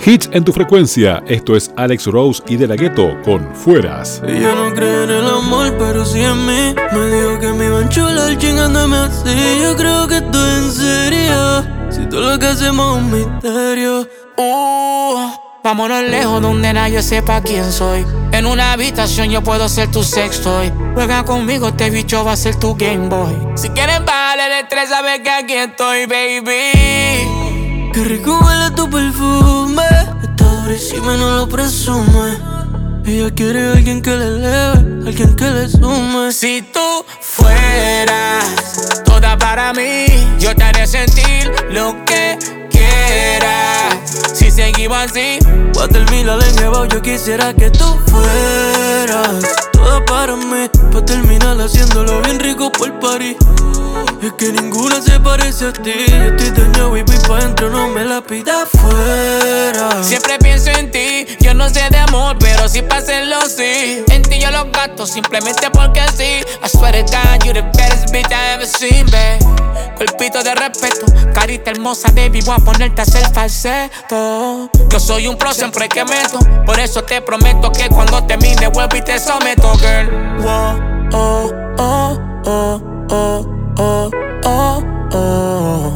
Hits en tu frecuencia. Esto es Alex Rose y De La Ghetto con Fueras. Ella no cree en el amor, pero sí en mí. Me dijo que me iba a enchular chingándome así. Yo creo que estoy en serio. Si todo lo que hacemos es un misterio. Vámonos lejos donde nadie sepa quién soy. En una habitación yo puedo ser tu sextoy. Juega conmigo, este bicho va a ser tu Game Boy. Si quieres bajarle el estrés, sabes que aquí estoy, baby. Qué rico huele tu perfume. Está durísima y no lo presume. Ella quiere a alguien que le eleve, alguien que le sume. Si tú fueras toda para mí, yo te haré sentir lo que quieras. Si seguimos así, voy a terminar enjebado. Yo quisiera que tú fueras toda para mí, pa' terminar haciéndolo bien rico por París. Es que ninguna se parece a ti. Yo estoy dañado y voy pa' dentro, no me la pidas fuera. Siempre pienso en ti, yo no sé de amor, pero sí pa' hacerlo, sí. En ti yo lo gasto simplemente porque sí. I swear to God, you the baddest bitch I ever seen, babe. Cuerpito de respeto, carita hermosa, baby, voy a ponerte a hacer falseto. Yo soy un pro siempre que meto, por eso te prometo que cuando termine vuelvo y te someto, girl. Wow, oh, oh, oh, oh, oh, oh, oh.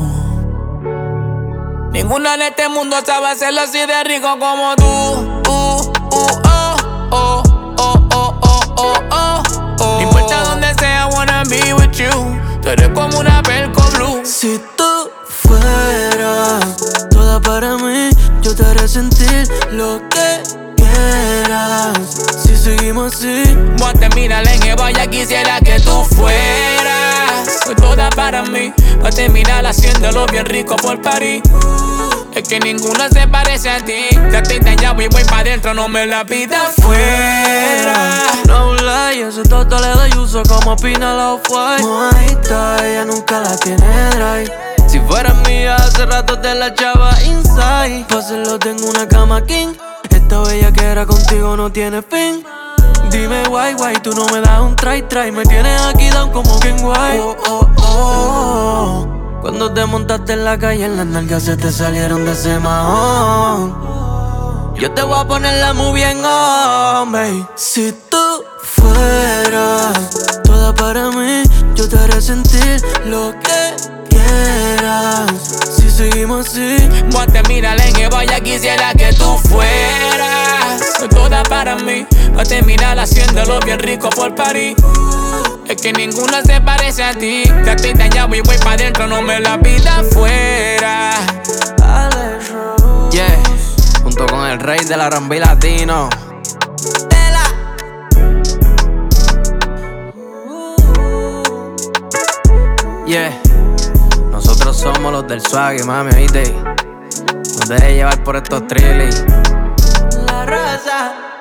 Ninguna en este mundo sabe hacerlo así de rico como tú. Oh, oh, oh, oh, oh, oh, oh. No importa donde sea, I wanna be with you. Tú eres como una Velcro blue. Si tú fueras toda para mí, yo te haré sentir lo que quieras. Si seguimos así, voy a terminar en Eva, ya quisiera que tú fueras toda para mí, voy a terminar haciéndolo bien rico por París. Es que ninguna se parece a ti. Ya estoy dañado y voy pa' dentro, no me la pidas fuera. No lie, ese toto le doy uso como Pinal Off-White. Mojadita, ella nunca la tiene dry. Si fuera mía, hace rato te la echaba inside. Pa' hacerlo tengo una cama king. Esta bella que era contigo no tiene fin. Dime guay, tú no me das un try. Me tienes aquí down como King White. Oh, oh, oh. Cuando te montaste en la calle, en las nalgas se te salieron de ese mahón. Yo te voy a poner la movie en on, babe. Si tú fueras toda para mí, yo te haré sentir lo que quieras. Si seguimos así, voy a terminar en Eva, ya quisiera que tú fueras toda para mí, voy a terminar haciéndolo bien rico por París. Es que ninguna se parece a ti. Ya estoy dañado y voy pa' dentro, no me la pidas fuera. Alex Rose. Yeah, junto con el rey del R&B latino. Yeah, nosotros somos los del swag, mami, ¿oíste? No te dejes llevar por estos trillis. La raza.